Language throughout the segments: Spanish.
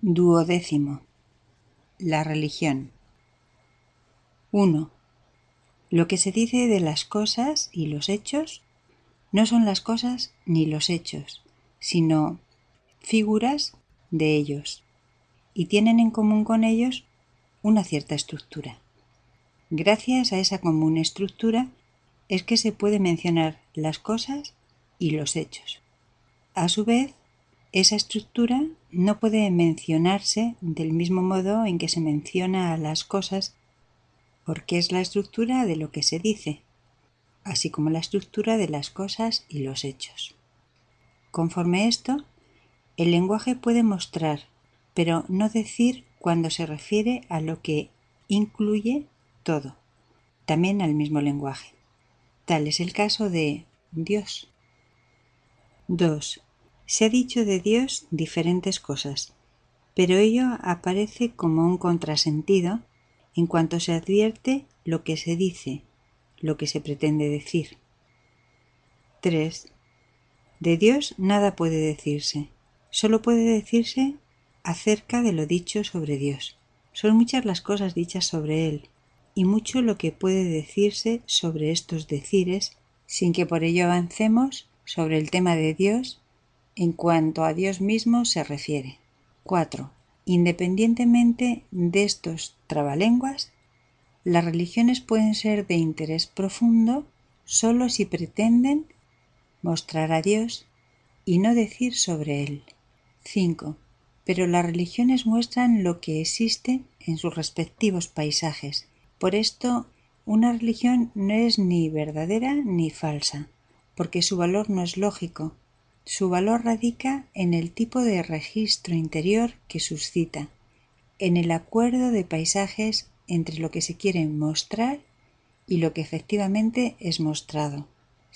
Duodécimo. La religión. 1. Lo que se dice de las cosas y los hechos no son las cosas ni los hechos, sino figuras de ellos, y tienen en común con ellos una cierta estructura. Gracias a esa común estructura es que se puede mencionar las cosas y los hechos. A su vez, esa estructura no puede mencionarse del mismo modo en que se menciona a las cosas, porque es la estructura de lo que se dice, así como la estructura de las cosas y los hechos. Conforme esto, el lenguaje puede mostrar, pero no decir cuando se refiere a lo que incluye todo, también al mismo lenguaje. Tal es el caso de Dios. 2. Se ha dicho de Dios diferentes cosas, pero ello aparece como un contrasentido en cuanto se advierte lo que se dice, lo que se pretende decir. 3. De Dios nada puede decirse, solo puede decirse acerca de lo dicho sobre Dios. Son muchas las cosas dichas sobre Él, y mucho lo que puede decirse sobre estos decires, sin que por ello avancemos sobre el tema de Dios en cuanto a Dios mismo se refiere. 4. Independientemente de estos trabalenguas, las religiones pueden ser de interés profundo solo si pretenden mostrar a Dios y no decir sobre Él. 5. Pero las religiones muestran lo que existe en sus respectivos paisajes. Por esto, una religión no es ni verdadera ni falsa, porque su valor no es lógico. Su valor radica en el tipo de registro interior que suscita, en el acuerdo de paisajes entre lo que se quiere mostrar y lo que efectivamente es mostrado.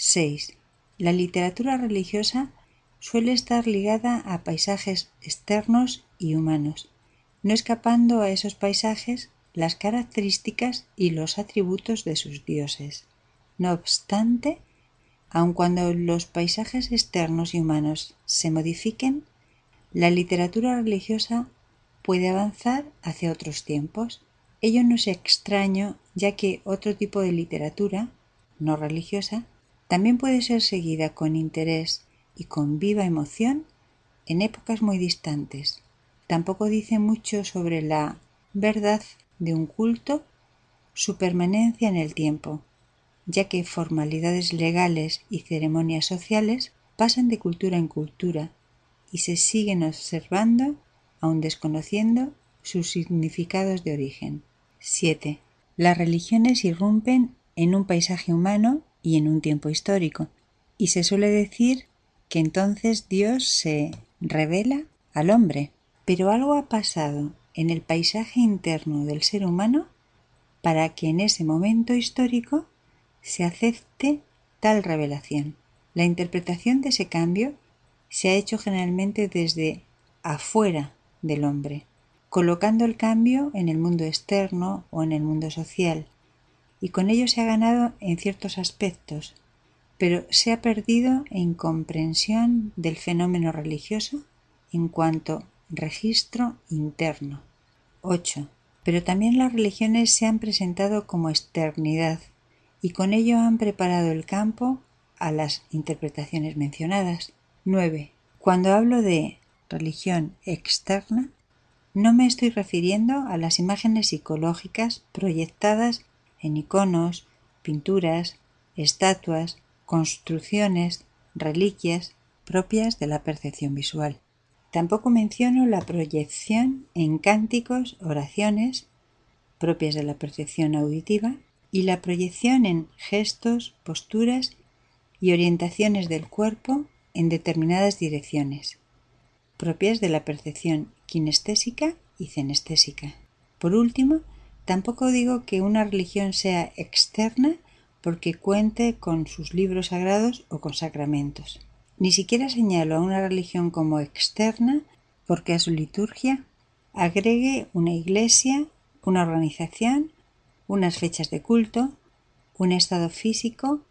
6. La literatura religiosa suele estar ligada a paisajes externos y humanos, no escapando a esos paisajes las características y los atributos de sus dioses. No obstante, aun cuando los paisajes externos y humanos se modifiquen, la literatura religiosa puede avanzar hacia otros tiempos. Ello no es extraño, ya que otro tipo de literatura, no religiosa, también puede ser seguida con interés y con viva emoción en épocas muy distantes. Tampoco dice mucho sobre la verdad de un culto, su permanencia en el tiempo, ya que formalidades legales y ceremonias sociales pasan de cultura en cultura y se siguen observando, aun desconociendo sus significados de origen. 7. Las religiones irrumpen en un paisaje humano y en un tiempo histórico, y se suele decir que entonces Dios se revela al hombre. Pero algo ha pasado en el paisaje interno del ser humano para que en ese momento histórico se acepte tal revelación. La interpretación de ese cambio se ha hecho generalmente desde afuera del hombre, colocando el cambio en el mundo externo o en el mundo social, y con ello se ha ganado en ciertos aspectos, pero se ha perdido en comprensión del fenómeno religioso en cuanto registro interno. 8. Pero también las religiones se han presentado como externidad y con ello han preparado el campo a las interpretaciones mencionadas. 9. Cuando hablo de religión externa, no me estoy refiriendo a las imágenes psicológicas proyectadas en iconos, pinturas, estatuas, construcciones, reliquias propias de la percepción visual. Tampoco menciono la proyección en cánticos, oraciones, propias de la percepción auditiva, y la proyección en gestos, posturas y orientaciones del cuerpo en determinadas direcciones, propias de la percepción kinestésica y cenestésica. Por último, tampoco digo que una religión sea externa porque cuente con sus libros sagrados o con sacramentos. Ni siquiera señalo a una religión como externa porque a su liturgia agregue una iglesia, una organización, unas fechas de culto, un estado físico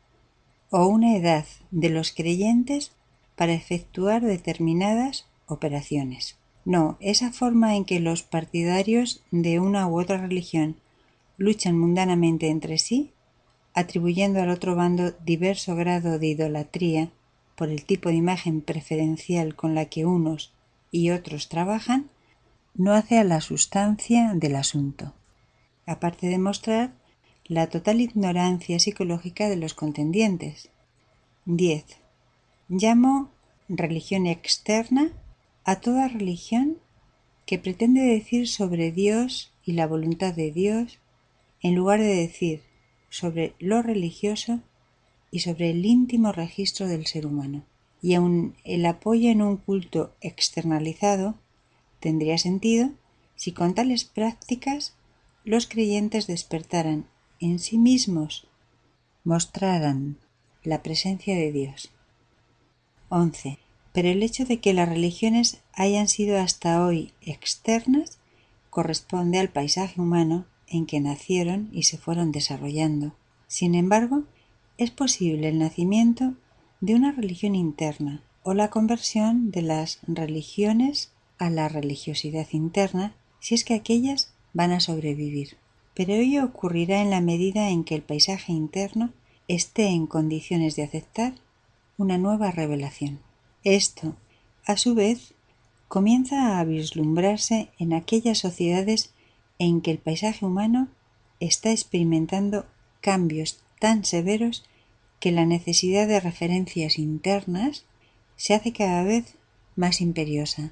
o una edad de los creyentes para efectuar determinadas operaciones. No, esa forma en que los partidarios de una u otra religión luchan mundanamente entre sí, atribuyendo al otro bando diverso grado de idolatría por el tipo de imagen preferencial con la que unos y otros trabajan, no hace a la sustancia del asunto, aparte de mostrar la total ignorancia psicológica de los contendientes. 10. Llamo religión externa a toda religión que pretende decir sobre Dios y la voluntad de Dios en lugar de decir sobre lo religioso y sobre el íntimo registro del ser humano. Y aun el apoyo en un culto externalizado tendría sentido si con tales prácticas los creyentes despertaran en sí mismos, mostraran la presencia de Dios. 11. Pero el hecho de que las religiones hayan sido hasta hoy externas corresponde al paisaje humano en que nacieron y se fueron desarrollando. Sin embargo, es posible el nacimiento de una religión interna o la conversión de las religiones a la religiosidad interna si es que aquellas van a sobrevivir. Pero ello ocurrirá en la medida en que el paisaje interno esté en condiciones de aceptar una nueva revelación. Esto, a su vez, comienza a vislumbrarse en aquellas sociedades en que el paisaje humano está experimentando cambios tan severos que la necesidad de referencias internas se hace cada vez más imperiosa.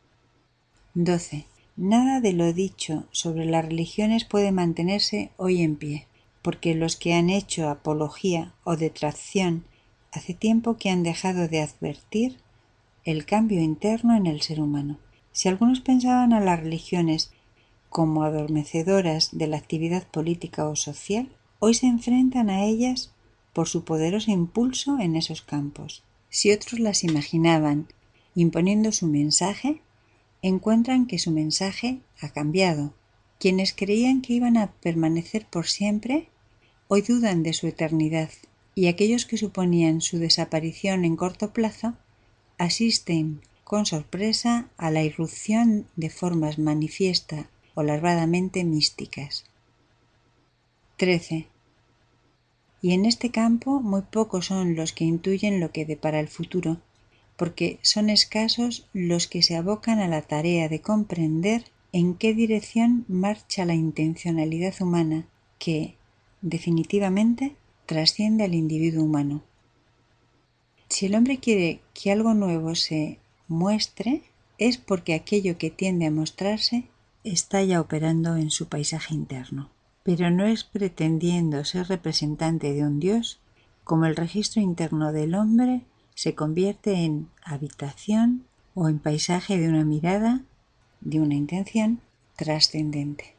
12. Nada de lo dicho sobre las religiones puede mantenerse hoy en pie, porque los que han hecho apología o detracción hace tiempo que han dejado de advertir el cambio interno en el ser humano. Si algunos pensaban a las religiones como adormecedoras de la actividad política o social, hoy se enfrentan a ellas por su poderoso impulso en esos campos. Si otros las imaginaban imponiendo su mensaje, encuentran que su mensaje ha cambiado. Quienes creían que iban a permanecer por siempre, hoy dudan de su eternidad, y aquellos que suponían su desaparición en corto plazo, asisten con sorpresa a la irrupción de formas manifiesta o larvadamente místicas. 13. Y en este campo muy pocos son los que intuyen lo que depara el futuro, porque son escasos los que se abocan a la tarea de comprender en qué dirección marcha la intencionalidad humana que, definitivamente, trasciende al individuo humano. Si el hombre quiere que algo nuevo se muestre, es porque aquello que tiende a mostrarse está ya operando en su paisaje interno. Pero no es pretendiendo ser representante de un Dios como el registro interno del hombre se convierte en habitación o en paisaje de una mirada, de una intención trascendente.